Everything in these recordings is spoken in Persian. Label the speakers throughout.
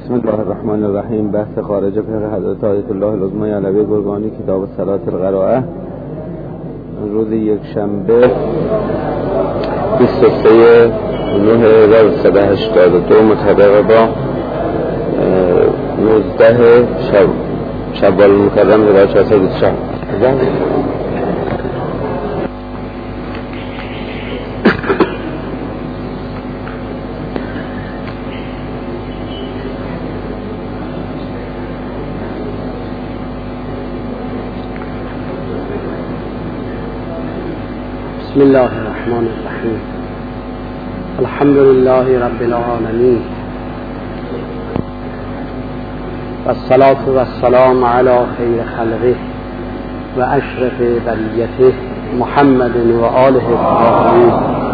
Speaker 1: بسم الله الرحمن الرحیم. بحث خارج فقه حضرت آیت الله العظمی علوی گرگانی، کتاب صلاة القراءه، روز یک شنبه 23/9/1382 مطابق با 19 شوال المکرم 1424.
Speaker 2: بسم الله الرحمن الرحیم. الحمد لله رب العالمین والصلاة والسلام علی خیر خلقه و اشرف بریته محمد و آله الطاهرین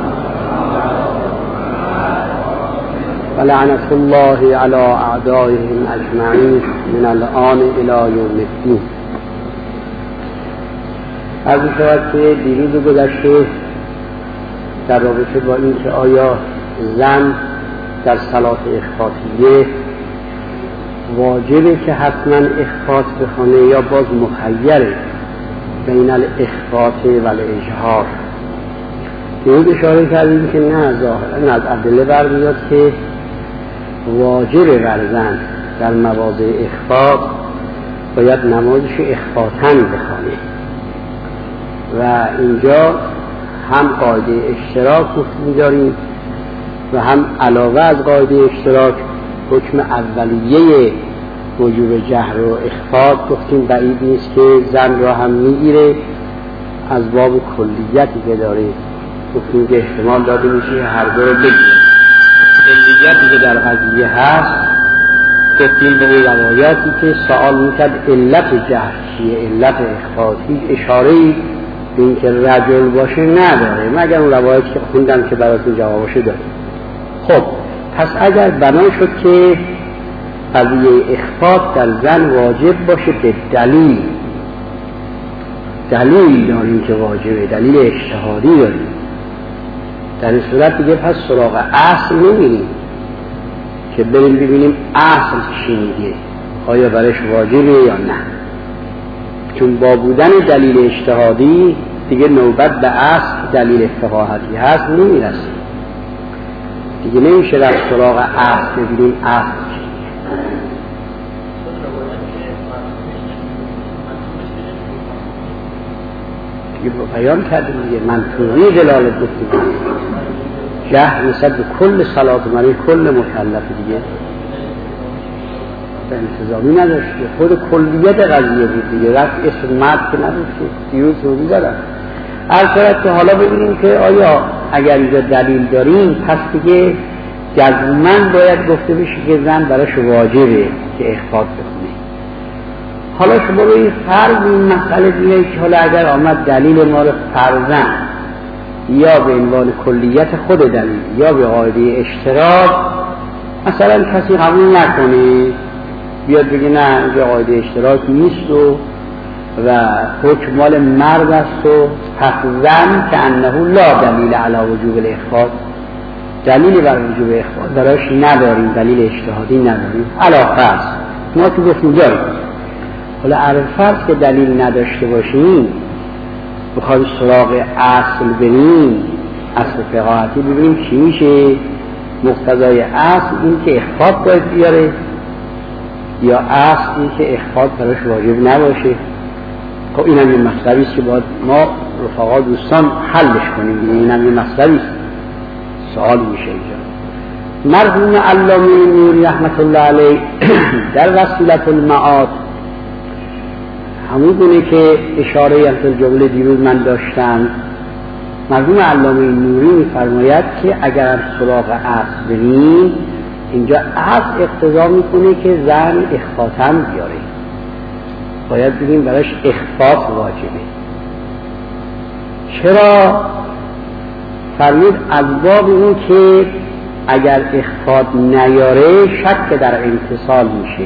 Speaker 2: و لعنة الله علی اعدائهم اجمعین من الآن الی یوم الدین. از این شود که دیروز گذشته در رابطه با این که آیا زن در صلات اخفاتیه واجبه که حتما اخفات بخونه یا باز مخیره بین الاخفات و الاجهار. دیروز اشاره کردیم که نه، ظاهرا از ادله برمیاد که واجبه بر زن در مواضع اخفات باید نمازش اخفاتاً بخونه و اینجا هم قاعده اشتراک گفتیم داریم و هم علاوه از قاعده اشتراک حکم اولیه وجوب جهر و اخفات گفتیم بعید نیست که زن را هم میگیره از باب کلیتی که داره. گفتیم که احتمال داده میشه هر دو رو بگیره. کلیتی که در قضیه هست گفتیم به این روایاتی که سوال میکرد علت جهر چیه، علت اخفات، هیچ اشاره‌ای به این که رجل باشه نداره مگر اون روایتی که خوندم که براتون جوابشه داره. خب پس اگر بنا شد که قضیه اخفات در زن واجب باشه به دلیل داریم که واجبه، دلیل اجتهادی داریم، در این صورت دیگه پس سراغ اصل نمیریم که بریم ببینیم اصل چی میگه، آیا برش واجبه یا نه، چون با بودن دلیل اجتهادی دیگه نوبت به اصل دلیل فقاهتی هست نمیرسیم، دیگه نمیشه رفت سراغ اصل ببینیم اصل چی. دیگه بیان کردیم دیگه منطوقی دلالت گفتیم جهر نسبت به کل صلات منی کل مکلف دیگه انتظامی نداشته، خود کلیت قضیه بود دیگه، رفت اسم مرد که نداشته. دیروز توضیح دادم البته که حالا ببینیم که آیا اگر اینجا دلیل داریم پس دیگه جزماً باید گفته بشه که زن براش واجبه که اخفات بکنه. حالا شما رو این فرض این مسئله دیگه که حالا اگر آمد دلیل ما رو فرضاً یا به عنوان کلیت خود دلیل یا به قاعده اشتراک مثلا کسی قبول نکنه بیاد بگه نه اینجا قاعده اشتراک نیست و حکم مال مرد است و پس زن که انه لا دلیل علی وجوب الاخفات، دلیلی بر وجوب اخفات براش نداریم، دلیل اجتهادی نداریم. علاوه ما تو گفتیم داریم، حالا عرفت که دلیل نداشته باشیم بخوایم سراغ اصل بریم، اصل فقاهتی ببینیم چی میشه. مقتضای اصل این که اخفات باید بیاره یا اصل این که اخفات براش واجب نباشه. خب این هم یه مطلبی است که باید ما رفقا دوستان حلش کنیم، این هم یه مطلبی است، سوال میشه اینجا. مرحوم علامه نوری رحمت الله علیه در وسیلة المعاد همون گونه که اشاره از جمله دیروز من داشتم، مرحوم علامه نوری میفرماید که اگر سراغ اصل بریم اینجا اصل اقتضا میکنه که زن اخفاتاً بیاره، باید بگیم براش اخفات واجبه. چرا؟ فرمود از باب این که اگر اخفات نیاره شک در امتصال میشه.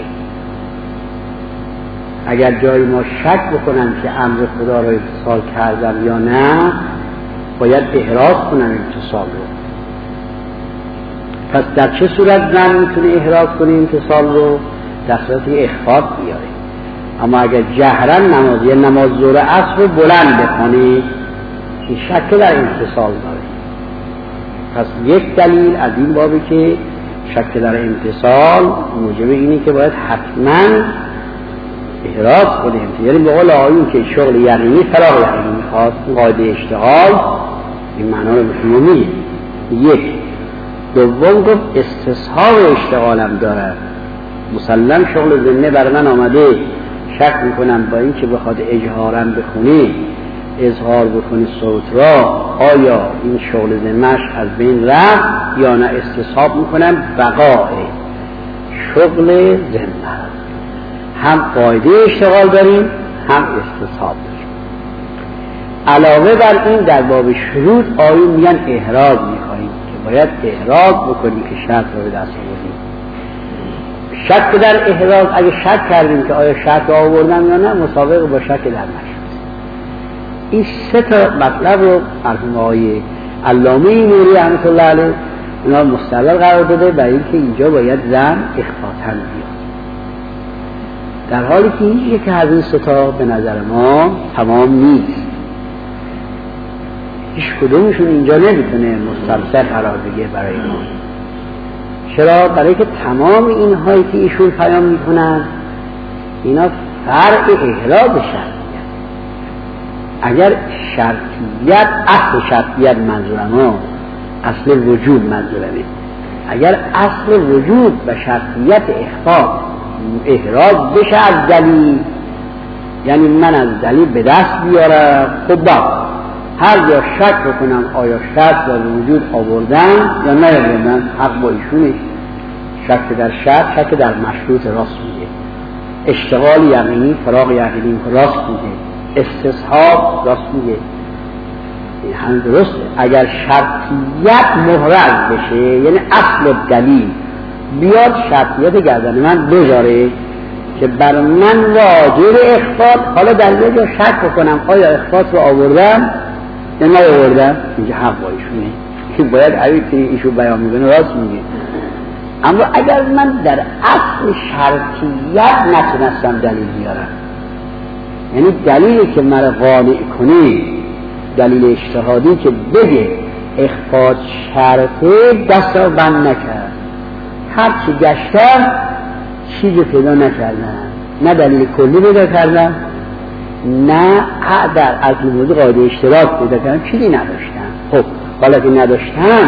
Speaker 2: اگر جای ما شک بکنن که امر خدا را امتصال کردن یا نه باید احراز کنن امتصال رو. پس در چه صورت زن میتونه احراز کنه امتصال رو؟ در صورت اخفاء بیاره. اما اگر جهرا نماز یا نماز ظهر عصر رو بلند بخونه این شک در امتصال داره. پس یک دلیل از این بابی که شک در امتصال موجب اینه که باید حتما احراز کنه. یعنی به قول آیون که شغل یقینی فراغ یقینی میخواد، قاعده اشتغال این معنا رو بفهمید. یک. دوم گفت استصحاب اشتغالم داره. مسلم شغل ذمه بر من آمده، شک میکنم با این که بخواد اجهارم بخونه، اظهار بکنه صوت را، آیا این شغل ذمهش از بین رفت یا نه؟ استصحاب میکنم بقاء شغل ذمه. هم قاعده اشتغال داریم هم استصحاب داریم. علاوه بر این در باب شروط آیون میگن احراز میخواهیم که باید احراز بکنیم که شرط رو به دست آوردیم. شک در احراز اگه شک کردیم که آیا شرط رو آوردم یا نه مسابقه با شک در مشروط. این سه تا مطلب رو مرحوم آقای علامه نوری رحمة الله علیه اینا مستقل قرار داده برای اینکه اینجا باید زن اخفاءً بیاد، در حالی که یک از این سه تا به نظر ما تمام نیست. هیچ کدومشون اینجا نمیتونه مستمسک قرار بگیره برای ما. چرا؟ برای که تمام اینهایی که ایشون بیان میکنن اینا فرع احراز شرطیت. اگر شرطیت اصل شرطیت منظورم اصل وجود منظورمه، اگر اصل وجود و شرطیت احراز بشه از دلیل، یعنی من از دلیل به دست بیارم، خب با هر جا شک بکنم آیا شرط در وجود آوردن یا نیاوردن حق با ایشونه. شک در شرط شک در مشروط راست میگه، اشتغال یقینی فراغ یقینی راست میگه، استصحاب راست میگه. این هم درسته. اگر شرطیت محرز بشه یعنی اصل دلیل بیاد شرطیت گردن من بذاره که بر من واجب اخفاء، حالا در یه جا شک بکنم آیا اخفاء رو آوردم یا نیاوردم، اینجا حق با ایشونه که باید عوید که ایشون بیان میکنه راست میگه. اما اگر من در اصل شرطیت نتونستم دلیل بیارم، یعنی دلیلی که مرا قانع کنه، دلیل اجتهادی که بگه اخفاء شرطه، دست را بند نکرد، هرچی گشتم چیزی پیدا نکردم، نه دلیل کلی پیدا کردم نه در از موضوع قاعده اشتراک پیدا کردم، چیزی نداشتم. خب حالا که نداشتم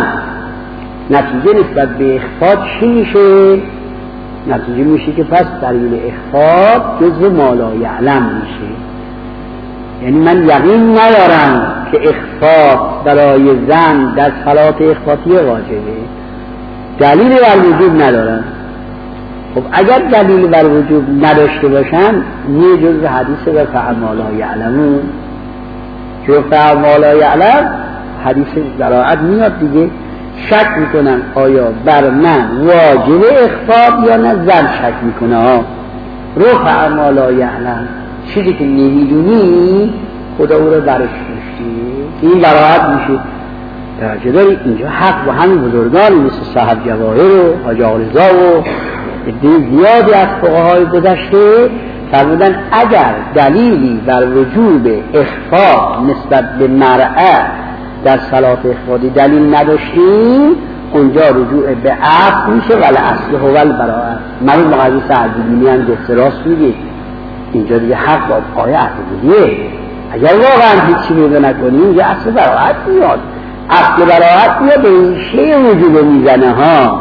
Speaker 2: نتیجه نسبت به اخفاء چی میشه؟ نتیجه میشه که پس دلیل اخفاء جزء ما لا یعلم میشه. یعنی من یقین ندارم که اخفاء برای زن در صلات اخفاطی واجبه، دلیل بر وجود ندارم. خب اگر دلیل بر وجود نداشته باشم یه جزء حدیث و فعل ما لا یعلمون، چون فعل ما لا یعلم حدیث ضراعت میاد دیگه. شک میکنم آیا بر من واجب اخفاء یا نه، زن شک میکنه ها رفع ما لا یعلم، چیزی که نمیدونی خدا او رو برش داشتی، این براحت میشه. درجه داری اینجا حق با همین بزرگان مثل صاحب جواهر و حاج آقا رضا و عده زیادی از فقهای گذشته فرمودن اگر دلیلی بر وجوب اخفاء نسبت به مرأة در صلات اخفاضی دلیل نداشتیم اونجا رجوع به اصل میشه، ولی اصل هو البراءة. من مقدس عزیزی هم گفته راست میگه، اینجا دیگه حق با آیه عزیزیه. اگر واقعا هیچی پیدا نکنیم یه اصل براءت میاد، اصل براءت میاد به ریشه وجوب میزنه ها،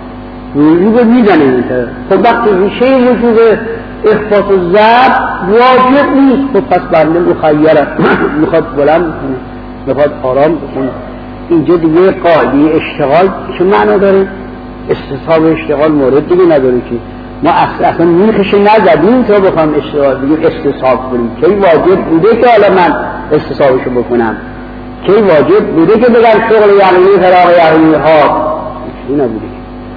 Speaker 2: وجوب میزنه. خب وقتی ریشه وجوب اخفاض و ضبط واجب نیست، خب پس بنده مخیره میخواد بلند کنه میخواد آرام بکنه. اینجا دیگه قاعده اشتغال چه معنا داره؟ استصحاب اشتغال مورد دیگه نداره که ما اصلا میخش نزدیم تا بخوام اشتغال بگیم استصحاب کنیم. کی واجب بوده که حالا من استصحابشو بکنم؟ کی واجب بوده که بگم شغل یقینی فراغ یقینی ها؟ این نبوده.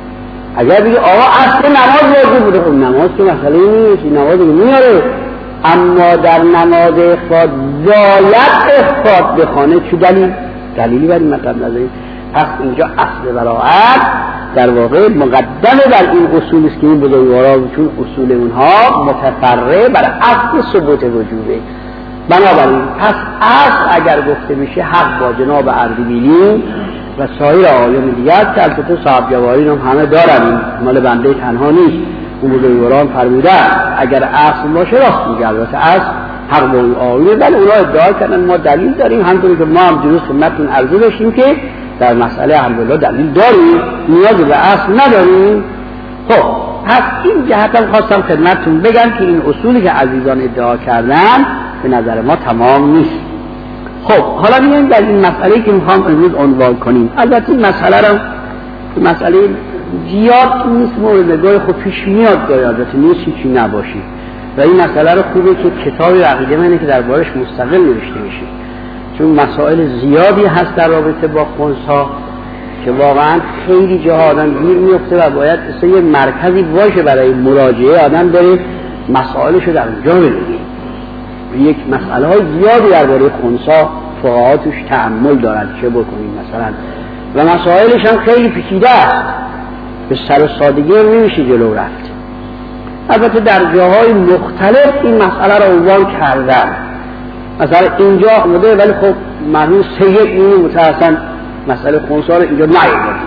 Speaker 2: اگر بگه آقا اصل نماز واجب بوده، خب نماز که مسئله نیست، نماز میاره، اما در نماز اخفاض زایت اخفاض بخانه چه دلیلی برای مطلب نداریم. پس اینجا اصل براءت در واقع مقدمه بر این اصول است که این بزرگواران چون اصول اونها متفرع بر اصل ثبوت وجوده. بنابراین پس اصل اگر گفته میشه حق با جناب اردبیلی و سایر آیان دیگر که البته صاحب جواهرین هم همه دارن، مال بنده تنها نیست. اون بزرگواران فرمودن اگر اصل باشه راست میگه، البته اصل حق با اون آیه، ولی اونا ادعا کردن ما دلیل داریم، همونطوری که ما هم جلوس خدمتتون عرضه داشتیم که در مسئله الحمدلله دلیل داریم، نیازی به اصل نداریم. خب پس این جهت هم خواستم خدمتتون بگم که این اصولی که عزیزان ادعا کردن به نظر ما تمام نیست. خب حالا میایم در این مسئله که میخوام امروز عنوان کنیم. البته این مسئله رو مسئله زیاد نیست، موردگاه خود پیش میاد گاهی، البته نیست هیچی نباشی و این مسئله رو خوبه که کتاب عقیده منه که دربارش مستقل نوشته میشه، چون مسائل زیادی هست در رابطه با خنثی که واقعا خیلی جاها آدم گیر میفته و باید اصلا یه مرکزی باشه برای مراجعه، آدم داره مسائلش رو در اونجا ببینه. یک مسئله های زیادی درباره خنثی فقها توش تأمل دارن چه بکنیم مثلا، و مسائلش هم خیلی پیچیده است، به سر و سادگی نمیشه جلو رفت. البته در جاهای مختلف این مسئله رو عنوان کردن، مثلا اینجا آمده ولی خب مرحوم سید اینی متأسفاً مسئله خنثی رو اینجا نیاورده.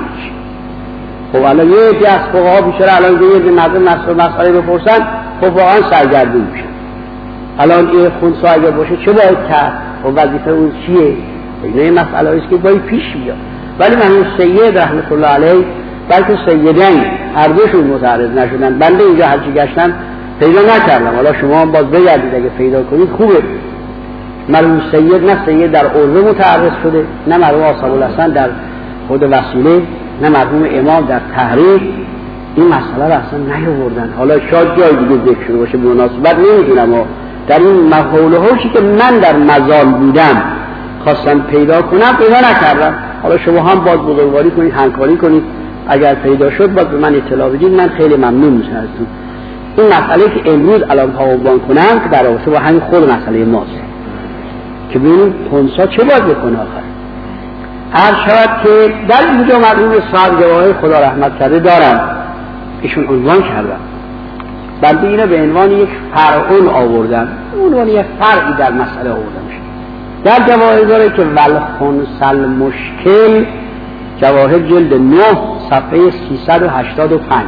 Speaker 2: خب الان یه عده از فقها بیچاره الان یه مردم مسئله بپرسن خب واقعا سرگردون میشن. الان این خنثی اگر باشه چه باید کرد و وظیفه اون چیه؟ این مسئله است که باید پیش بیاد. ولی مرحوم سید رحمت الله علیه بلکه سیدین هر دوشون متعرض نشدن. بنده اینجا هرچی گشتم پیدا نکردم، حالا شما هم باز بگردید اگه پیدا کنید خوبه. مرحوم سید نه سید در عرضه متعرض شده، نه مرحوم آصف الحسن در خود وسیله، نه مرحوم امام در تحریر این مسئله را اصلا نیاوردن. حالا شاید جای دیگه ذکر شده باشه به مناسبت نمیدونم، و در این مقوله هاشی که من در مزال بودم خواستم پیدا کنم پیدا نکردم. حالا شما هم باز بزرگواری کنید، همکاری کنید، اگر پیدا شد باز به من اطلاع بدید، من خیلی ممنون میشم ازتون. این مسئله که امروز الان عنوان کنم که در رابطه با همین خود مسئله ماست که ببینیم خنثی چه باید بکنه. آخر هر شود که در اینجا مرحوم صاحب جواهر خدا رحمت کرده دارن، ایشون عنوان کردن، بنده اینو به عنوان یک فرعون آوردن، عنوان یک فرعی در مسئله آوردن میشه. در جواهر داره که والخنث المشکل، جواهر جلد 9 صفحه 385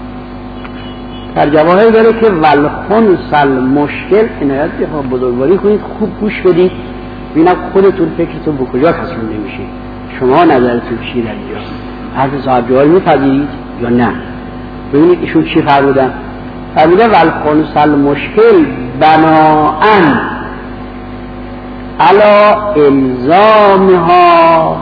Speaker 2: در جواهر داره که والخنث المشکل، عنایت بخواه بزرگواری کنید، خوب گوش بدید ببینم خودتون فکرتون به کجا تصمیم نمیشه، شما نظرتون چیه در اینجا، حرف صاحب جواهر میپذیرید یا نه. ببینید ایشون چی فرمودن. فرمودن والخنث المشکل بناءً علی الزامها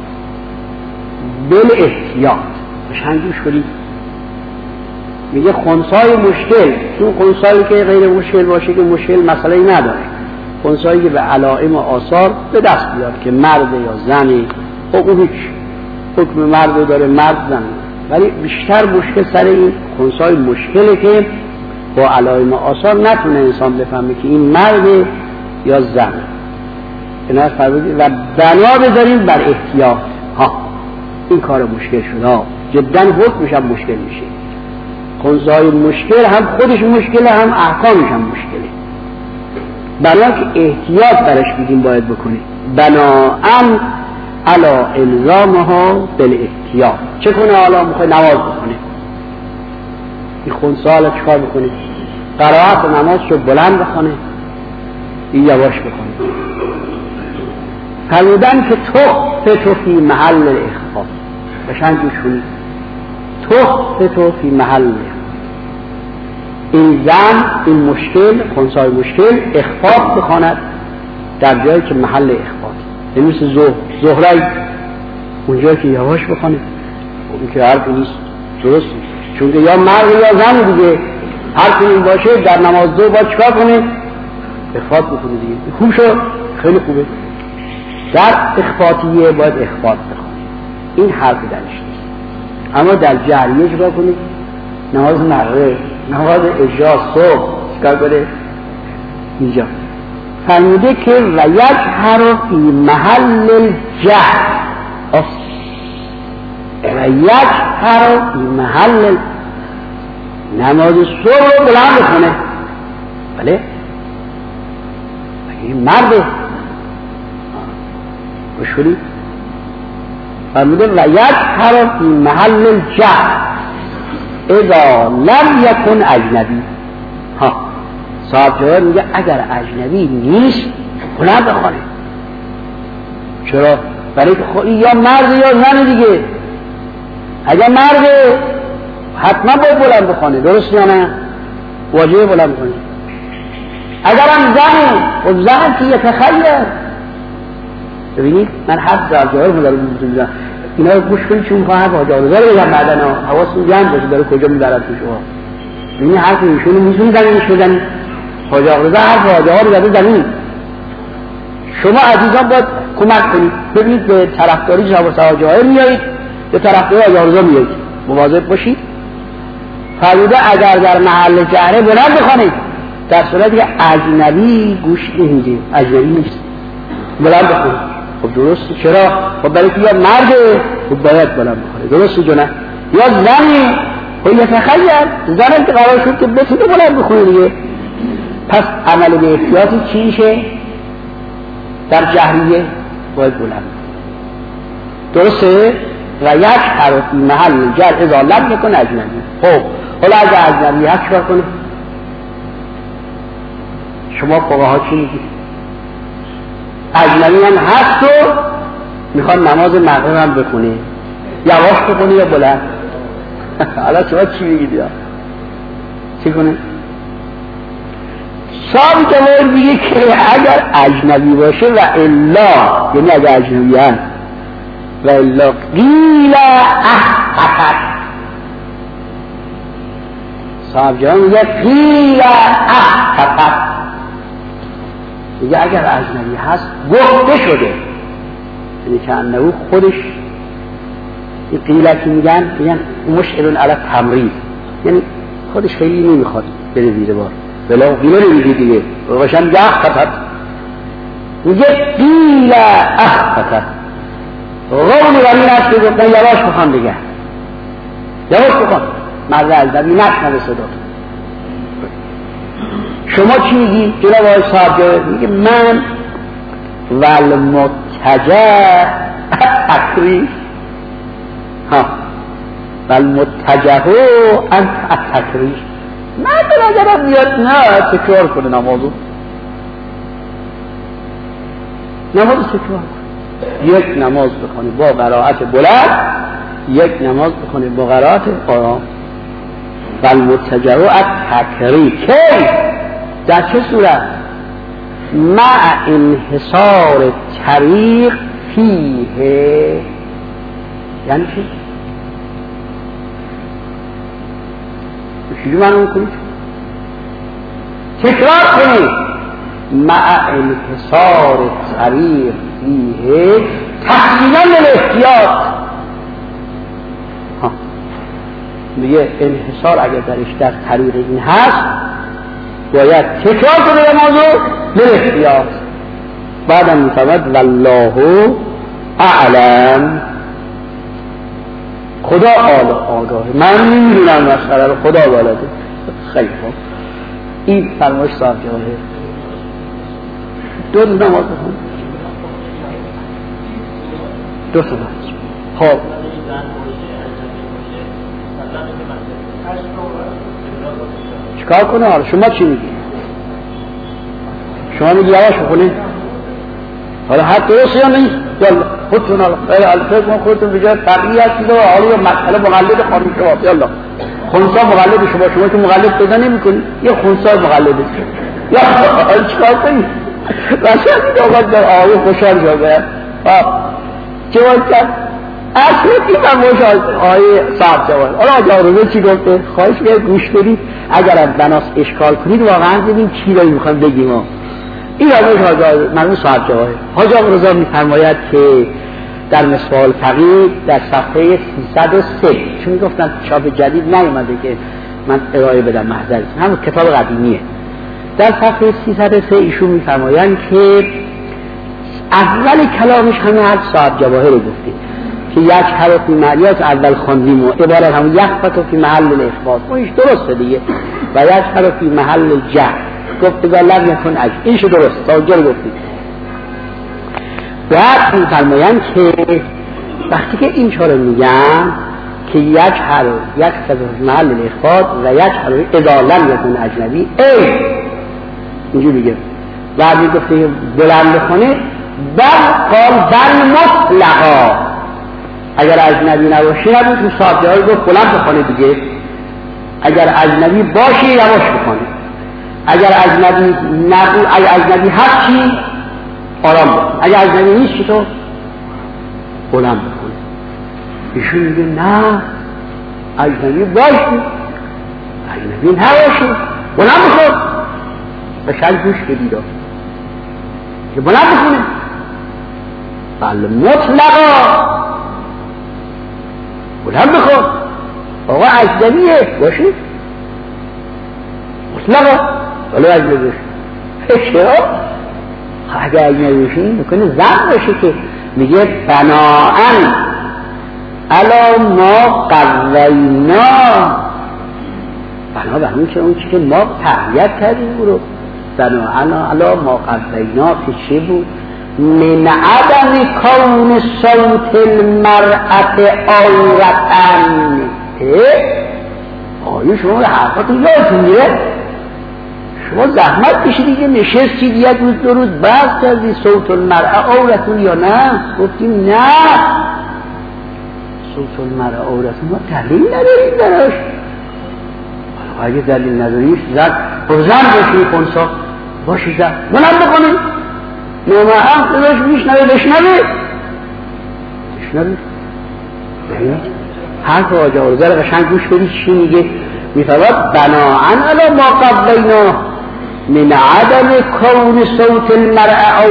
Speaker 2: بالاحتیاط. بشن گوش کنید، میگه خنثی مشکل، چون خنثی که غیر مشکل باشه که مشکل مسئله نداره، خنثی که به علائم و آثار به دست بیاد که مرد یا زنی، حکم مرد داره، مرد زن، ولی بیشتر مشکل سر این خنثی مشکله که با علائم و آثار نتونه انسان بفهمه که این مرد یا زن. اینا فرمودید و بنا بذاریم بر احتیاط. ها این کار مشکل شده، جدا حکمش هم مشکل میشه. خنثی مشکل هم خودش مشکله، هم احکامش هم مشکله، بنا که احتیاط برش بگیم باید بکنه. بناءً علی الزامها بالاحتیاط. چه کنه؟ حالا میخواد نماز بکنه، این خنثی حالا چیکار بکنه؟ قرائت نماز رو بلند بخونه، این یواش بکنه. فرمودن که تخفت فی محل الاخفاء. بشن گوش کنید، تخفت فی محل این زن، این مشکل، خنثی مشکل اخفاء بخواند در جایی که محل اخفاء، یعنی مثل زهره اونجایی که یواش بخونه، اون که حرفی نیست، درست نیست، چون که یا مرد یا زن دیگه، هر کنی باشه در نماز دو باید چکار کنه؟ اخفاء بکنه دیگه. خوب شد، خیلی خوبه. در اخفاطیه باید اخفاء بخونه، این حرف درش نیست. اما در جهریه چکار کنید؟ نماز مغرب، نماز عشاء، صبح چکار کنه؟ اینجا فرموده که و یک حرف فی محل الجهر، و یک هر محل نماز صبح رو بلند بخونه. بله این مرده بشوری فرموده و یک هر محل الجهر اذا لم یکن اجنبی. صاحب جوهر میگه اگر اجنبی نیست بلند بخونه. چرا؟ برای که خب یا مرد یا زن دیگه. اگر مرد حتما باید بلند بخونه، درست یا نه؟ واجبه بلند بخونه. اگر هم زن خب زن که یتخیر. ببینید من حد صاحب جوهر مدارم میدونم اینا رو گوش کنید چون میخواه حرف آجا روزا رو بگم بعدن حواستون جمع باشه داره کجا میبرد تو شما. ببینید حرف ایشونو میتونید زمینش بزنید. آجا روزا حرف آجا ها رو زده زمین. شما عزیزان باید کمک کنید. ببینید به طرفداری جناب صاحب جوهر میایید، به طرفداری آجا روزا میایید، مواظب باشید. فرموده اگر در محل جهره بلند بخونید، در صورتی که اجنبی گوش نمیده، اجنبی نیست، بلند بخونید. خب درسته. چرا؟ خب برای که یا مرده خب باید بلند بخونه، درسته جو نه؟ یا زنی خب یتخیر، زنم که قرار شد که بتونه بلند بخونه دیگه. پس عمل به احتیاطی چی میشه؟ در جهریه باید بلند بخونه، درسته؟ و یک حرفی محل جر اذا لم یکن اجنبی. خب حالا اگر اجنبی هست چکار کنه؟ شما فقها چی میگید؟ اجنبی هم هست و میخوان نماز مغرب هم بخونه، یواش بخونه یا بلند؟ حالا شما چی میگید یا چی کنه؟ صاحب جوهر میگه که اگر اجنبی باشه و الا، یعنی اگر اجنبی هست و الا قیل احققت. صاحب جوهر میگه قیل احققت، میگه اگر اجنبی هست گفته شده، یعنی که انه خودش این قیلتی میگن مشعرون علی تمرید، یعنی خودش خیلی نمیخواد بره زیر بار، بلا قیله نمیگه دیگه روشن میگه احققت، میگه قیل احققت. قولی ولی نست که گفتن یواش بخوان دیگه، یواش بخوان مرد اجنبی نشنوه صدا. شما چی میگی؟ جناب آقای صاحب جوهر میگه من والمتجه تکریف والمتجه انت تکریف. من به نظرم میاد نه تکرار کنه نمازو تکرار کنه. یک نماز بخونه با قرائت بلند، یک نماز بخونه با قرائت آرام. والمتجه تکریف کی؟ در چه صورت؟ مع انحصار طریق فیه. یعنی چی؟ چیزی معلوم کنید؟ تکرار کنید. مع انحصار طریق فیه تحصیلا للاحتیاط. میگه انحصار اگر درش در طریق این هست باید تکرار کنه نمازو به احتیاط. بعدم میفرماید والله اعلم، خدا آگاهه، من نمیدونم مسئله رو، خدا بلده. خیلی خوب، این فرمایش صاحب جوهر. دو نماز بخون، دو تا نماز. خب چیکار کنه؟ حالا شما چی میگی؟ شما میگی یواش بخونه؟ حالا حد درست یا نیست؟ یالا خودتون حالا فکر من خودتون بجای تقیی هستید و حالا مسئله مقلد خانم شما. یالا خونسا مقلد شما که مقلد پیدا نمی کنید، یه خونسا مقلده یا حالا چیکار کنید؟ رسول این آقا در آقای خوشحال جاگه چه باید کرد؟ اصلا این فرمایش آقای صاحب جواد. حالا آقا روزه چی گفته؟ خواهش که گوش بدید، اگر از بناس اشکال کنید واقعا ببین چی رو میخوام بگیم. این فرمایش مرحوم صاحب جواد. حاج آقا رضا میفرماید که در مصباح الفقیه در صفحه 303، چون گفتم چاپ جدید نیومده که من ارائه بدم، محضر همون کتاب قدیمیه. در صفحه 303 ایشون میفرمایند که اول کلامش همه از صاحب جواهر گفته. که یک حرفی معلیات اول خواندیم و عبارت هم یخفتو فی محل الاخبار و ایش درسته دیگه و یک حرفی محل جهر گفت اگر لم یکن اجل اینش درست تا اونجا گفتیم. بعد میفرمایند که وقتی که این چاره میگم که یک حرف یک فی محل الاخبار و یک حرف اذا لم یکن اجنبی اینجوری میگه بعد میگفته بلند بخونه قال بل مطلقا اگر اجنبی نباشی نبود تو صاحب جایی گفت بلند بخونه دیگه اگر اجنبی باشی یواش بخونه اگر اجنبی نبود اگر اجنبی هست چی آرام بخونه اگر اجنبی نیست چی تو بلند بخونه. ایشون میگه نه اجنبی باشی اجنبی نباشی بلند بخون بشن گوش بدید که بلند بخونه بله مطلقا بلند بخون آقا اجنبیه باشی مطلقا ولی اجنبی باشی چرا؟ اگه اجنبی باشی میکنه زن باشه که میگه بناءن علا ما قوینا بنا به همون اون چی که ما تحییت کردیم او رو بناءن علا ما قوینا که چه بود من عدم کون صوت المرأة عورتن آیا شما حرفاتون یادتون میره شما زحمت کشیدید که نشستید یک روز دو روز بحث کردید صوت المرأة عورتون یا نه گفتیم نه صوت المرأة عورتون ما دلیل نداریم براش اگه دلیل نداریش زن باشی خونسا باشی زن بلند بکنید نومه هم خودش بشنوه حرف آجه آرزه قشنگ گوش بدید چی میگه میفرد بناءن علی ما قبلینا من عدم کون صوت المرأة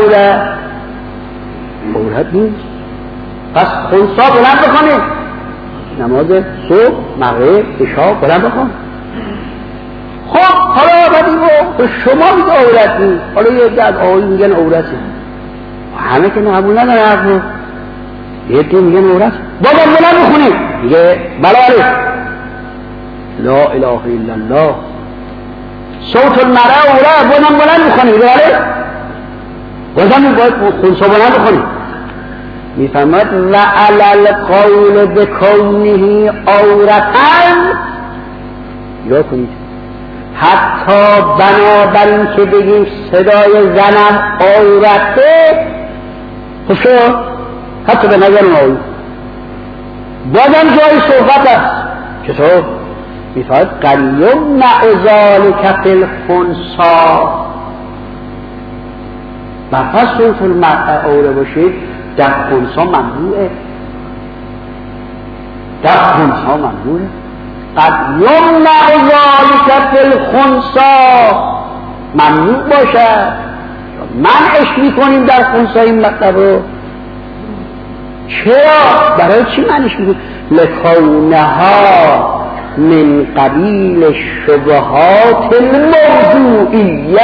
Speaker 2: عورت نیست پس خونسا بلند بکنه نماز صبح مغرب عشا بلند بکن خب حالا آمدیم و شما میگه عورت نیست حالا یه عده از آقایی میگن عورته همه که قبول نداره حرفو یه عده میگن عورت بازم بلند بخونیم میگه بله لا اله الا الله صوت المرأة عورت بازم بلند بخونیم بله بازم باید خونسا بلند بخونیم میفهمد و علی القول بکونه عورتن یا کنید حتی بنابراین که بگیم صدای زنم عورته خوشو حتی به نظر نایی بازم جای صحبت است چطور؟ میفهمد قلیم نعوذال کفل خونسا برپس صوت المرأة عوره باشید در خونسا ممنوعه قد یمنع ذلک فی الخنثی ممنوع باشد منعش میکنیم در خنثی این مطلب رو چرا؟ برای چی منعش میکنیم؟ لکونها من قبیل شبهات الموضوعیه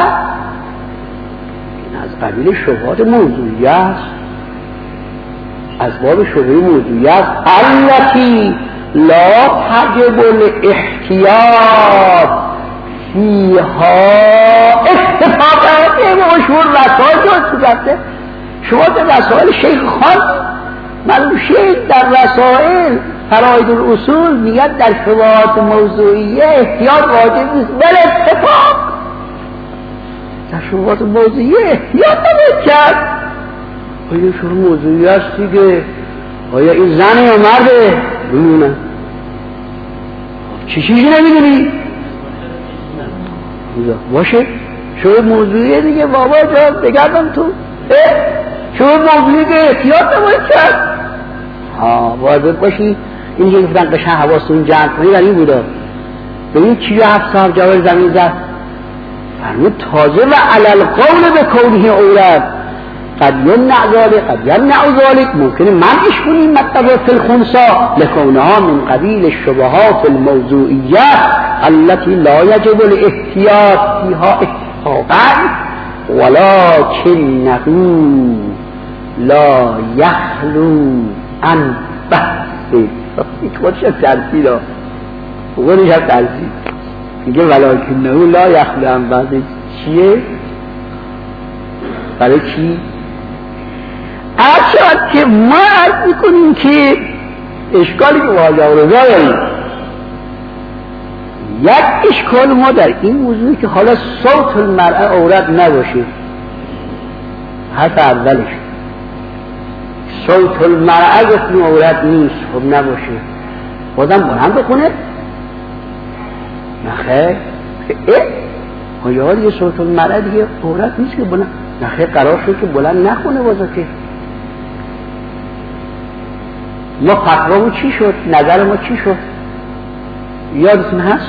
Speaker 2: این از قبیل شبهات موضوعیه است از باب شبهه موضوعیه است التي لا تجب الاحتیاط فیها اتفاقات مشهور رسائل جاست شما در رسائل شیخ خان معلوم شیخ در رسائل فرائد الاصول میگن در شبهات موضوعیه احتیاط واجب نیست بل اتفاق در شبهات موضوعیه احتیاط نباید کرد آیا شبهه موضوعیه است دیگه آیا این زنه یا مرده بمونه چیزی نمیدونی باشه شبهه موضوعیه دیگه بابا جان بگردم تو شبهه موضوعیه که احتیاط نباید کرد باید باشی این که گفتن قشن حواستون جمع کنی در این بودا ببین چی رو 7 صاحب جوال زمین زد فرمود تازه و علل قول به کونه عورت قد یمنع ذلك ممکنه منعش کنیم مطلب فی الخنثی لکونها من قبیل الشبهات الموضوعیه التي لا یجب الاحتیاط فیها اتفاقا ولكنه لا یخلو ان بحث این خودش ترسید ها خودش هم ترسید میگه ولکنه لا یخلو عن بحث چیه؟ برای چی؟ شاید که ما عرض میکنیم که اشکالی که واجه و رضا داریم یک اشکال ما در این موضوعی که حالا صوت المرأه عورت نباشه حرف اولش صوت المرأه گفتیم عورت نیست خب نباشه بازم بلند بخونه نخیر یه صوت المرأه دیگه عورت نیست که بلند نخیر قرار شد که بلند نخونه بازا که ما فتوامون چی شد؟ نظر ما چی شد؟ یادتون هست؟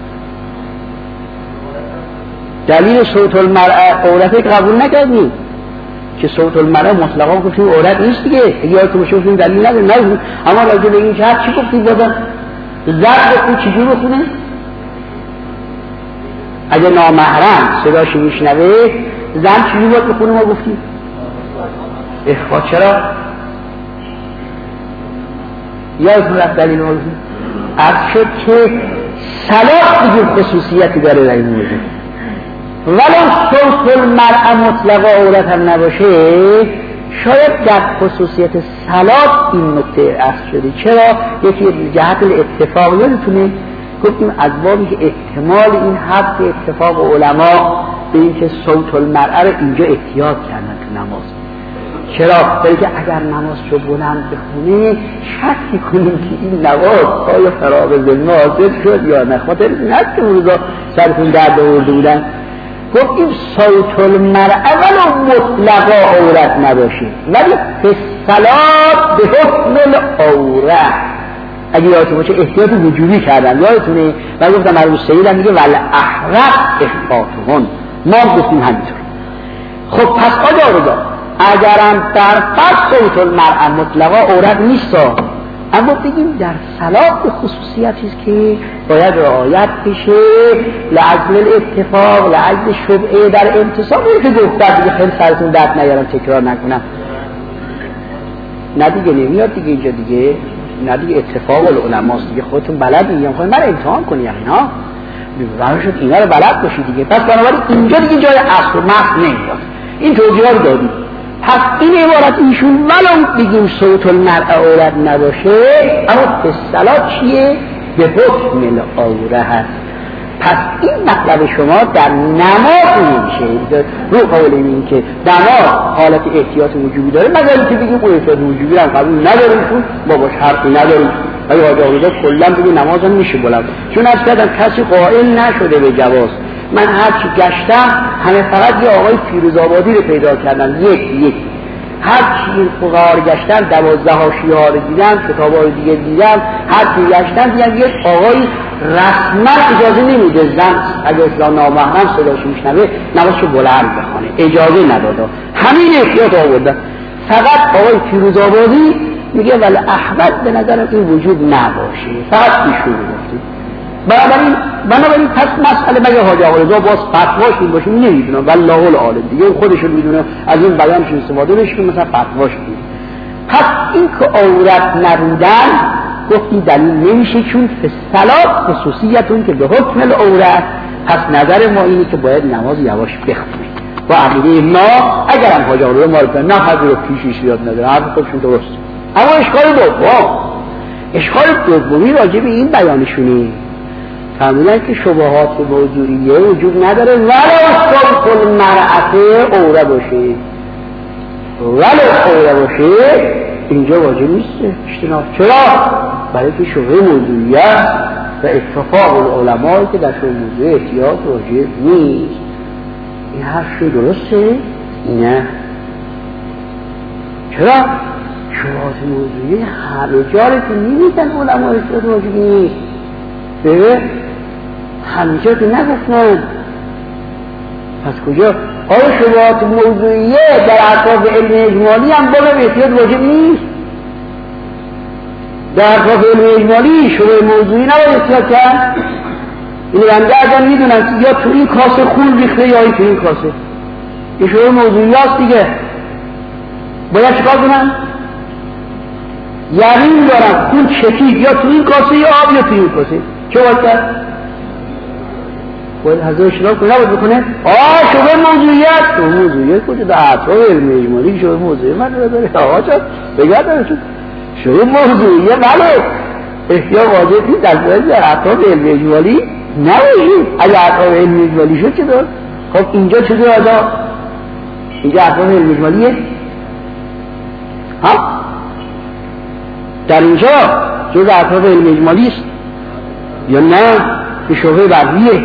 Speaker 2: دلیل صوت المرأه عورت قبول نکردیم که صوت المرأه مطلقا گفتیم عورت نیست دیگه یادتون باشه گفتیم دلیل نداریم اما راجع به این شرط چی گفتیم بازم؟ زرد بخون چجور بخونه؟ اگه نامحرم صداشو میشنوه زن چجور باید بخونه ما گفتیم؟ اخفا چرا؟ یادتون رفت دلیل ما گفتیم؟ عرض شد که صلاح دیگه خصوصیتی داره در این موضوع ولو صوت المرأه مطلقا عورت هم نباشه شاید در خصوصیت صلاح این نکته عرض شده چرا؟ یکی جهت الاتفاق یادتونه گفتیم از بابی که احتمال این حرف اتفاق علما به این که صوت المرأه رو اینجا احتیاط کردن تو نماز چرا؟ برای که اگر نماز رو بلند بخونه شکی کنیم که این نماز آیا فراغ ذهن حاصل شد یا نه خاطر این هست که روزا سرتون درد آورده بودن گفتیم صوت المرأه ولو مطلقا عورت نباشه ولی به صلاة به حکم العورت اگه یادتون باشه احتیاط وجوبی کردن یادتونه من گفتم مرحوم سیدم میگه والاحرق اخفاتهن ما گفتیم همینطور خب پس آجا رضا اگرم در فرض صوت المرأه مطلقا عورت نیست اما بگیم در صلاح به خصوصیتی است که باید رعایت بشه لعجل الاتفاق لعجل شبعه در امتصال که گفتم دیگه خیلی سرتون درد نیارم تکرار نکنم نه دیگه نمیاد دیگه اینجا دیگه نه دیگه اتفاق العلماست دیگه خودتون بلد میگم خواهی من امتحان کنی یعنی ها برای شد اینا رو بلد باشی دیگه پس بنابراین اینجا دیگه جای اصل و مصل نمیاد این توضیحات رو دادیم پس این عبارت ایشون ولو بگیم صوت المرأه عورت نباشه اما به صلاة چیه؟ به حکم العوره هست پس این مطلب شما در نماز نمیشه رو قول این که نماز حالت احتیاط وجوبی داره مگر که بگیم اون احتیاط وجوبی هم قبول نداریم چون ما باش حرفی نداریم ولی حاجی آقایزاد کلا بگیم نماز هم میشه بلند چون از کردم کسی قائل نشده به جواز من هرچی گشتم همه فقط یه آقای فیروزآبادی رو پیدا کردم یک هرچی این فقها رو گشتم 12 حاشیه ها رو دیدم کتاب های دیگه دیدم هرچی گشتم دیدم یک آقای رسما اجازه نمیده زن اگر اسلام نامحرم صداش میشنوه نمازشو بلند بخونه اجازه نداده همین احتیاط آوردن فقط آقای فیروزآبادی میگه ولی احمد به نظرم این وجود نباشه فقط ایشون گفته بنابراین پس مسئله مگه حاجی آقایزا باز فتواش این باشه نمیدونم والله العالم دیگه خودشون میدونه از این بیانش استفاده بشه مثلا فتواش میدونه پس این که عورت نبودن گفتیم دلیل نمیشه چون صلاة خصوصیتون که به حکم العورت پس نظر ما اینه که باید نماز یواش بخونه و عقیده ما اگرم حاجی آقایزا ما رو نه حضور رو پیشش یاد نداره حرف خودشون درست اما اشکال دومی راجع به این بیانشونه فهمیدن که شبهات موضوعیه وجود نداره ولو صوت المرأة عوره باشه اینجا واجب نیست اجتناب چرا؟ برای که شبهه موضوعیه و اتفاق العلماء که در شبهه موضوعی احتیاط واجب نیست این حرف درسته؟ نه چرا؟ شبهات موضوعی هر جاره که نیمیتن علماء احتیاط واجب نیست همینجا که نگفتن پس کجا آیا شبهات موضوعیه در اطراف علم اجمالی هم بالا به احتیاط واجب نیست در اطراف علم اجمالی شبه موضوعی نباید احتیاط کرد این بنده اگر میدونن یا تو این کاسه خون ریخته یا این تو این کاسه این شبه موضوعی هست دیگه باید چکار کنن یقین دارم اون چکید یا تو این کاسه یا آب یا تو این کاسه، چه باید کرد؟ باید حضور شناب کنه، نباید بکنه شبه موضوعیت کجا در اطراف علم اجمالی شبه موضوعیت من رو داره آقا چون بگرد داره شبه موضوعیت بله احتیاط واضح نیست در اطراف علم اجمالی نباشید. اگر اطراف علم اجمالی شد چه دار؟ خب اینجا چه دار آجا؟ اینجا اطراف علم اجمالیه؟ ها؟ در اینجا جز اطراف علم اجمالی است یا نه؟ که شبه بردیه؟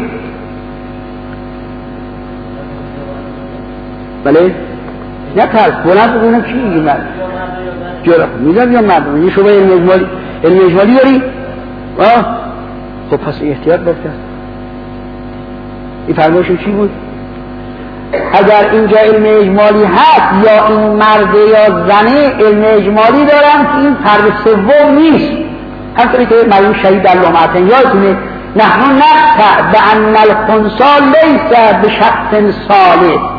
Speaker 2: بله؟ نه ترس بلند بگونم چی میگی من؟ جرا میدم یا مردم یه شبه علم اجمالی داری؟ خب پس احتیاط بکن. این فرمایشون چی بود؟ اگر اینجا علم اجمالی هست یا این مرد یا زنه علم اجمالی دارن که این فرد سوم نیست، همطوری که مرحوم شهید در لمعتن یادتونه نحن نقطع بأن الخنثی لیس بشخص صالح.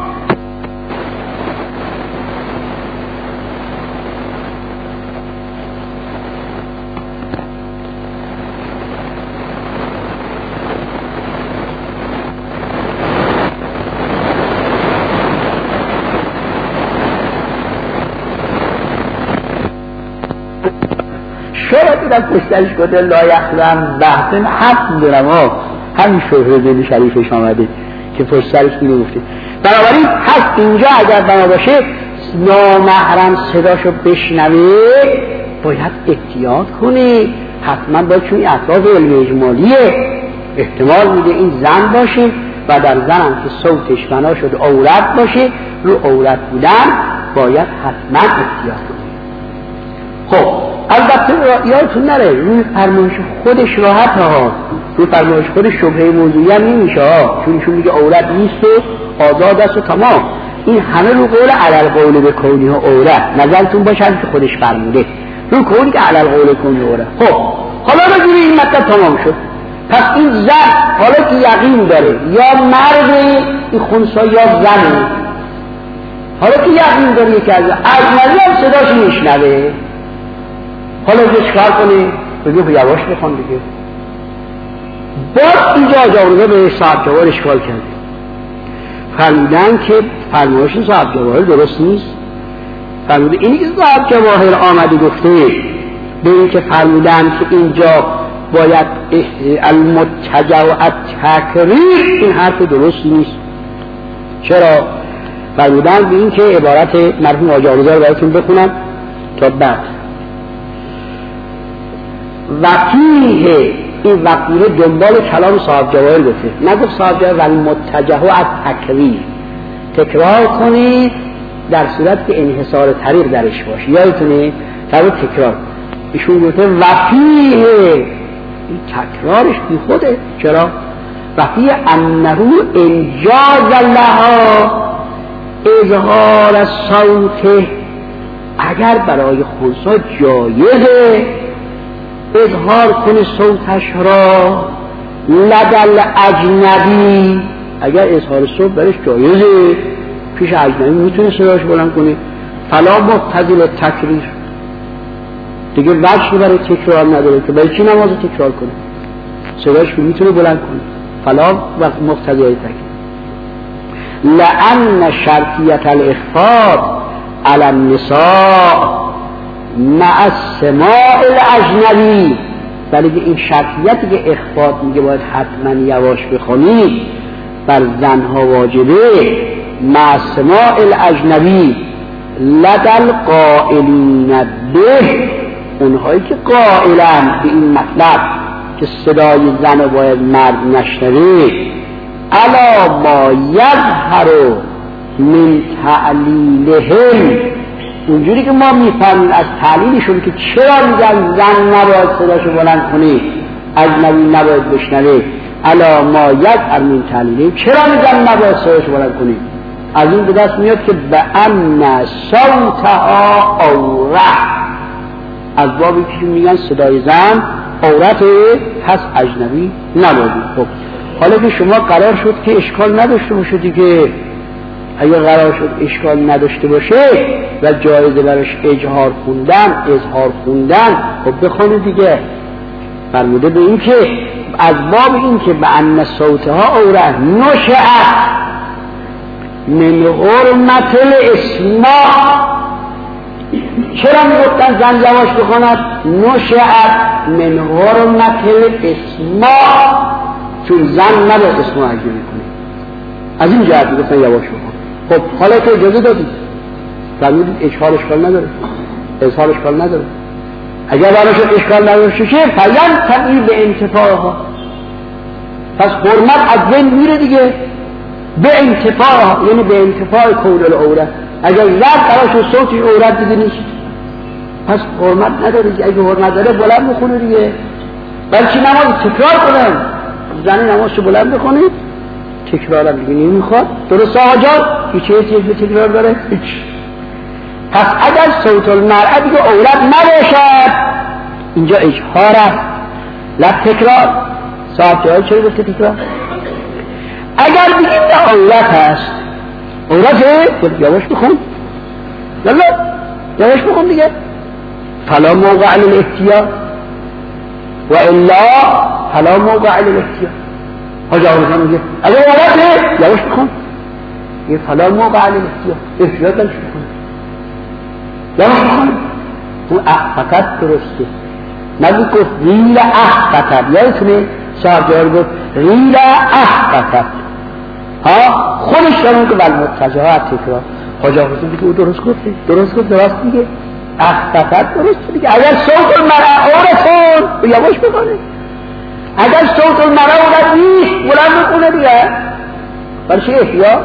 Speaker 2: شاید دیدم پشترش گفته لا یخلن بحثن حق دارم همین شهر دل شریفش آمده که پشترش اینو گفته. بنابراین هست اینجا اگر بنا باشه نامحرم صداشو بشنوه باید احتیاط کنه، حتما باید چون اطراف علم اجمالیه احتمال میده این زن باشه و در زن هم که صوتش بنا شد عورت باشه، رو عورت بودن باید حتما احتیاط کنه. خب البته یادتون نره روی فرمایش خودش راحت ها، روی فرمایش خودش شبهه موضوعی هم نمیشه ها، چون ایشون میگه عورت نیست و آزاد است و تمام. این همه رو قول علل قول به کونی ها عورت نظرتون باشه که خودش فرموده رو قولی که علل قول کونی عورت. خب حالا رو جوری این مطلب تمام شد. پس این زن حالا که یقین داره یا مرد این خونسا یا زنه، حالا که یقین داره که از اجنبی هم صداش میشنوه، حالا چیکار کنه؟ بگه یواش بخوان دیگه. باز اینجا جاورده به صاحب جواهر اشکال کرده، فرمودن که فرمایش صاحب جواهر درست نیست. فرموده اینی که صاحب جواهر آمده گفته به این که فرمودن که اینجا باید المتجع و التکریر، این حرف درست نیست. چرا؟ فرمودن به این که عبارت مرحوم آجاروزه رو براتون بخونم تا بعد. وقیه، این وقیه دنبال کلام صاحب جواهر گفته، نگفت صاحب جواهر ولی متجه و التکریر، تکرار کنید در صورت که انحصار طریق درش باشه، یادتونه در تکرار. ایشون گفته وقیه، این تکرارش بی خوده. چرا؟ وقیه انه انجاز لها اظهار صوته، اگر برای خونسا جایزه اظهار کنه صوتش را لدل اجنبی، اگر اظهار صوت برش جایزه پیش اجنبی میتونه صداش بلند کنه، فلا مقتضی تکریر، دیگه وجهی برای تکرار نداره که برای چی نماز تکرار کنه، صداش میتونه بلند کنه، فلا مقتضی تکریر. لأن شرطیت الاخفاء علی النساء مع السماع الاجنبی، ولی این شرطیتی که اخفاء میگه باید حتما یواش بخونی بر زنها واجبه، مع السماع الاجنبی لدل قائلین به، اونهایی که قائلن به این مطلب که صدای زن باید مرد نشنوه، الا ما یظهر من تعلیلهم، اونجوری که ما میفهمیم از تعلیلشون که چرا میگن زن نباید صداشو بلند کنه، اجنبی نباید بشنوه، الا ما یظهر من تعلیلهم، چرا میگن نباید صداشو بلند کنه؟ از این به دست میاد که بأن صوتها عورت، از بابی که میگن صدای زن عورته پس اجنبی نباید. خب حالا که شما قرار شد که اشکال نداشته باشه دیگه، اگه قرار شد اشکال نداشته باشه و جایزه براش اظهار خوندن خب بخونه دیگه. فرموده به این که از باب این که به ان صوتها اوره نشأت من حرمت الاسماع. چرا میگفتن زن یواش بخوند؟ نشأت من حرمت الاسماع، چون زن نباید اسماع اجرا کنه. از این جهت میگفتن یواش بخون. خب حالا تو اجازه دادید، فرمودید اشکال نداره، اظهار اشکال نداره. اگر براشون اشکال نداشته چه؟ فیان تبعی به انتفاعها، پس حرمت از بین میره دیگه. به انتفاعها یعنی به انتفاع کول العورت. اگر زد براشون صوتی عورت دیگه نیست، پس حرمت نداره دیگه. اگه حرمت داره بلند بخونه دیگه، بلکه نماز تکرار کنن. زنی نمازشو بلند بخونه تکرار هم دیگه نمیخواد. درست آقا جان؟ چیزی به تکرار داره؟ هیچ. پس اگر صوت المرأة دیگه عورت نباشد، اینجا اجهار است، لا تکرار. صاحب جایی چرا گفته تکرار؟ اگر بگید عورت هست، عورته یواش بخون، یواش بخون دیگه. فلا موقع للاحتیاط و الا فلا موقع للاحتیاط. حاجه آقا میگه اگر عورته یواش بخون، یه فلا موقع للاحتیاط، احتیاط نمیشه بخون. یواش بخون. اون فقط درسته. نبی گفت ریل فقط، یادتونه صاحب جوار گفت ریل فقط، ها خودش دارون که بالمتجاهات تکرار. حاجه آقا میگه او درست گفته، درست میگه. فقط درست دیگه. اگر صوت المرأة عورتون یواش بخونه، اگر صوت المرأة عورت نیست بلند بخونه دیگه. برای چه احتیاط؟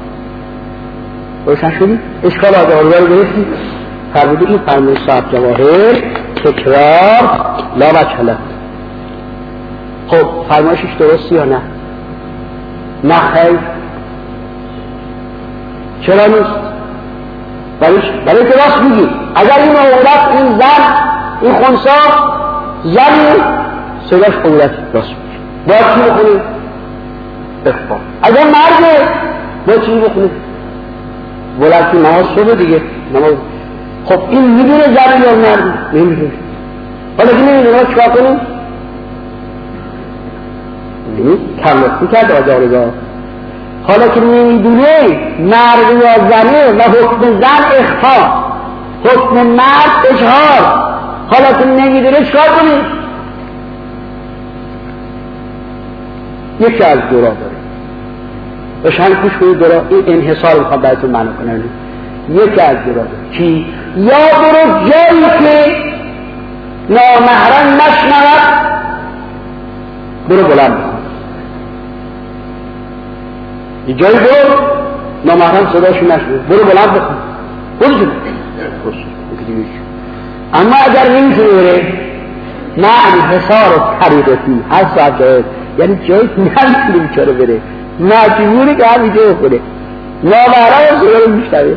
Speaker 2: روشن شدی؟ اشکال آدارو رو گرفتی؟ فرموده این فرمون صاحب جواهر تکرار لا وجه له. خب فرمایشش درستی یا نه؟ نه خیر. چرا نیست؟ برای که راست میگی. اگر این عورت، این زن، این خونسا زنی صداش عورت راست میگی، باید چی بخونی؟ اخفا. اگر مرده باید چی بخونی؟ ولکن نماز شده دیگه، نماز. خب این میدونه زن یا مرد؟ نمیدونه. حالا که نمیدونه چکار کنیم؟ کمرسی کرد آجارگاه. حالا که نمیدونه مرد یا زنه و حکم زن اخفا، حکم مرد اجهار. حالا که نمیدونه چکار کنیم؟ یکی از دورا داره، بشن خوش کنید دورا. این انحصار میخواد براتون معنی کنه. یکی از دورا داره چی؟ یا برو جایی که نامحرم نشنود، برو بلند بخون. یه جایی برو نامحرم صداشو نشنود، برو بلند بخون. برو جون. اما اگر نمیتونه بره، نه انحصار طریقتی هر ساعت جایی، یعنی جایی نمیتونه بیچاره بره، مجبوری که هم اینجا بخوره. نامحرم صدا رو میشنوه،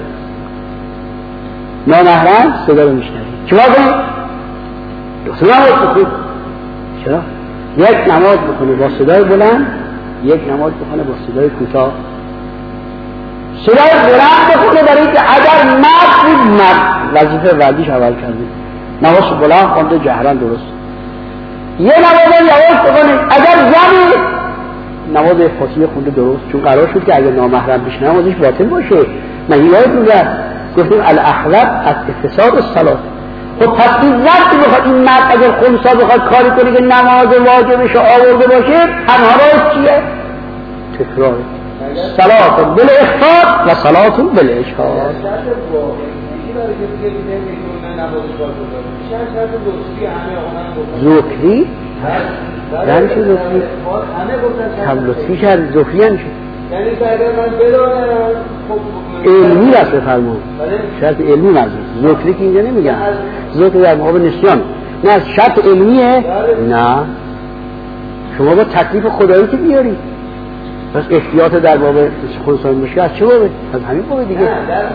Speaker 2: نامحرم صدا رو میشنوه. چرا کنی؟ دوست نماز بخون. چرا؟ یک نماز بخونه با صدای بلند، یک نماز بخونه با صدای کوتاه. صدای بلند بخونه برای که اگر مرد بود، مرد وظیفه وردیش اول کرده، نماز بلند خونده جهران درست. یه نماز یواش بخونه. اگر زنی نماز فاصله خونده درست، چون قرار شد که اگر نامحرم بشه نمازش باطل باشه. من یادتون گفتیم الاحوط از افساد الصلاه. خب پس این وقتی بخواد این مرد اگر خمسا بخواد کاری کنه که نماز واجبش آورده باشه، تنها راهش چیه؟ تکرار. صلات بالاخفاء و صلات بالاشهار. ذکری؟ زن چه ذکری؟ هم لطفی شد ذکری هم شد.
Speaker 3: یعنی که اگر من بدانم
Speaker 2: علمی است بفرمون، شرط علمی مزید. ذکری که اینجا نمیگن، ذکر در مقابل نسیان. نه شرط علمیه؟ نه، شما با تکلیف خدایی که بیاری. پس احتیاط در باب خونسان میشه از چه بابه؟ از همین بابه دیگه.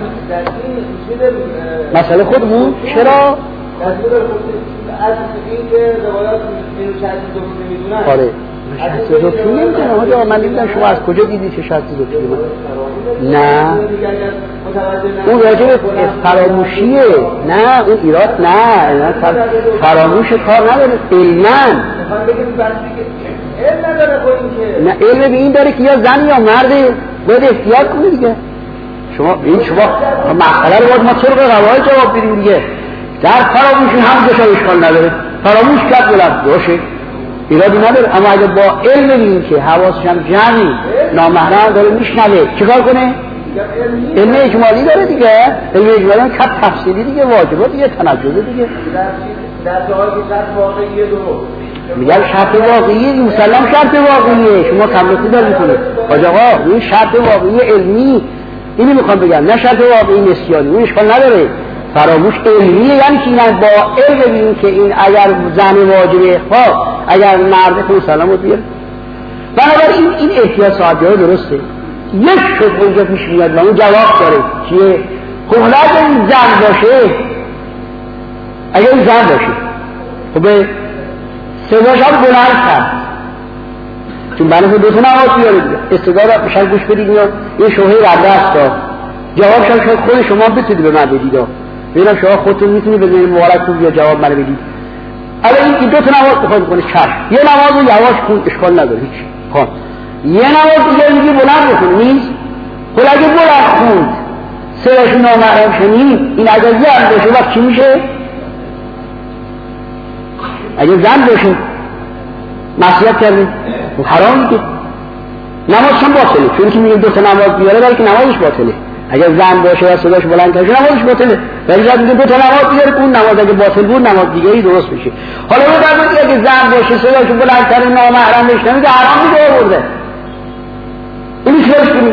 Speaker 2: مسئله خودمون چرا؟
Speaker 3: از این که روایات اینو چند دوست نمیدونن.
Speaker 2: آره شرط دکتری نمیدونم آجا، من نمیدونم شما از کجا دیدی چه شرط دکتری من؟ نه اون راجع به فراموشیه، نه اون ایراد نه فراموش کار نداره علماً، نه علم به این داره که یا زن یا مرده باید احتیاط کنه دیگه. شما مسئله رو باید ما طرق قواعد جواب بدیم دیگه. در فراموشی هم جشن اشکال نداره، فراموش کرد بلند باشه ایرادی نداره، اما اگه با علم ببینیم که حواسش هم جمعی نامحرم داره میشنوه چیکار کنه؟ علم اجمالی داره دیگه، علم اجمالی هم کم تفصیلی دیگه، واجبات دیگه، تنجزه دیگه.
Speaker 3: در جایی که شرط واقعیه درست
Speaker 2: میگم شرط واقعیه، مسلم شرط واقعیه، شما کمرسی دار میکنید حاج آقا، این شرط واقعی علمی، اینی میخوام بگم، نه شرط واقعی نسیانی، اون اشکال نداره. فراموش علمیه یعنی که این با علم ببینیم که این اگر زن واجب اخفا، اگر مرد خون سلامت بیاره. بنابراین این احتیاط صاحبی‌ها درسته. یک شد اونجا پیش میاد و اون جواب داره چیه؟ خب اگر این زن باشه، اگر این زن باشه خب صداش هم بلند کرد، چون بنابراین دو تا نماز بیاره دیگه، استدار را بشن گوش بدید یا این شوهه رده است داد جوابش هم شاید خود شما بتونید به من بدید، ببینم شما خودتون میتونید بزنید مبارک کن یا جواب منو بدید. الان این دو تا نماز بخواد کنه چشم، یه نماز رو یواش کن اشکال نداره هیچ. خب یه نماز دیگه میگه بلند بکن نیست. خب اگه بلند خوند صداش نامحرم شنید، این اگه زن باشه وقت چی میشه؟ اگه زن باشه معصیت کردیم حرام میگه، نمازش هم باطله، چون که میگه دو تا نماز بیاره بلکه نمازش باطله. اگر زن باشه و صداش بلند کنه نمازش باطله، ولی زن میگه دو تا نماز بیاره، اون نماز اگه باطل بود نماز دیگری درست میشه. حالا بگید اگه زن باشه صداش بلند کنه نامحرم بشه میگه حرام میگه آورده، اینی چیکارش کنید؟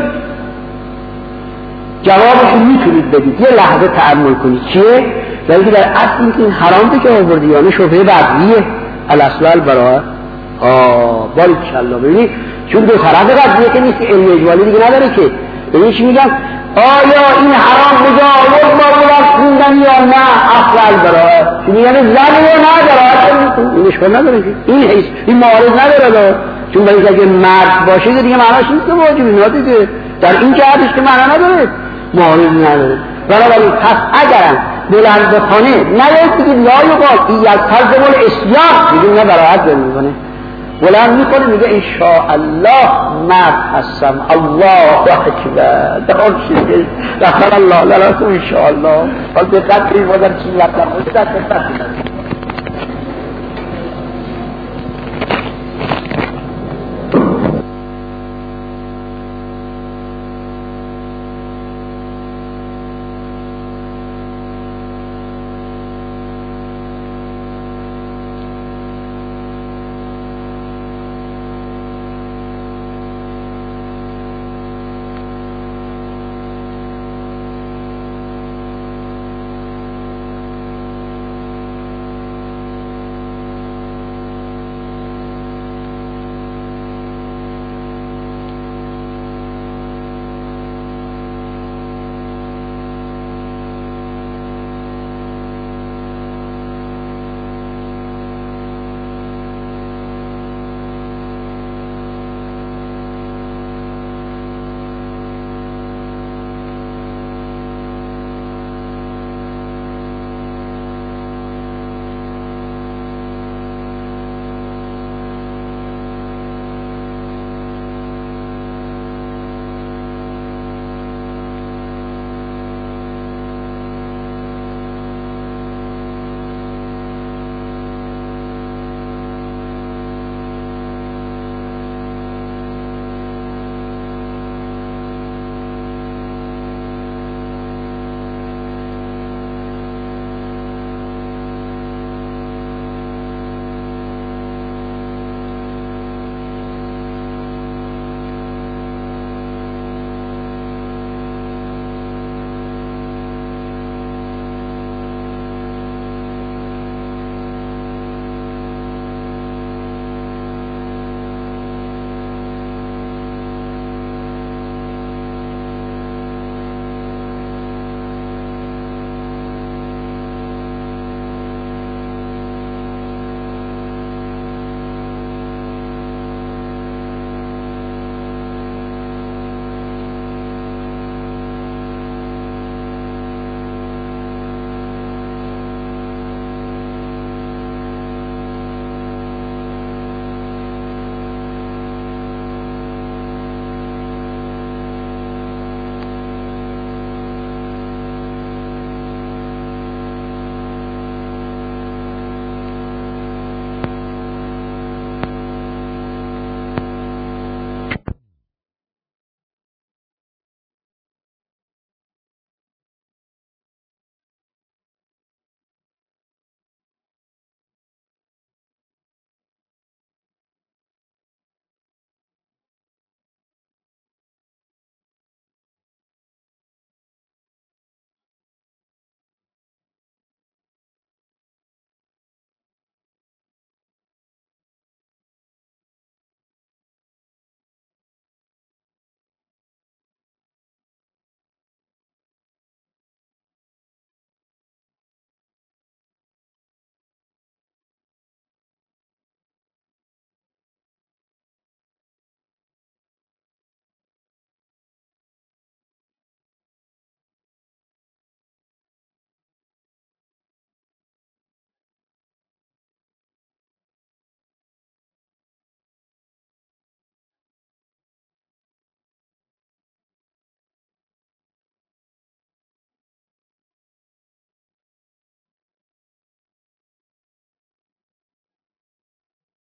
Speaker 2: جوابش میتونید بدید، یه لحظه تأمل کنید چیه؟ ولی در اصل این حرام که آورده یعنی شبهه بدیه الاصل البراءه. باریکالله. ببینید چون دو طرف قضیه که نیست، علم اجمالی دیگه نداره که. ببینید چی میگم؟ آیا این حرام بجا آورد با بلند خوندن یا نه؟ اصل البراءه. چون یعنی زن یا نداره، این اشکال نداره که این معارض نداره، چون باید اگه مرد باشه دیگه معناش نیست که واجبی نداره، در این جهتش که معنا نداره، معارض نداره. بنابراین پس اگرم بلند بخونه نیاید بگید لا یقال یلتزم الاسیان، بگید نه براحت دل میکنه، بلند میکنه میگه انشاءالله مرد هستم، الله اکبر، دهان شده رسول الله لرسول انشاءالله. حال دقت کنید ما در چین لطمه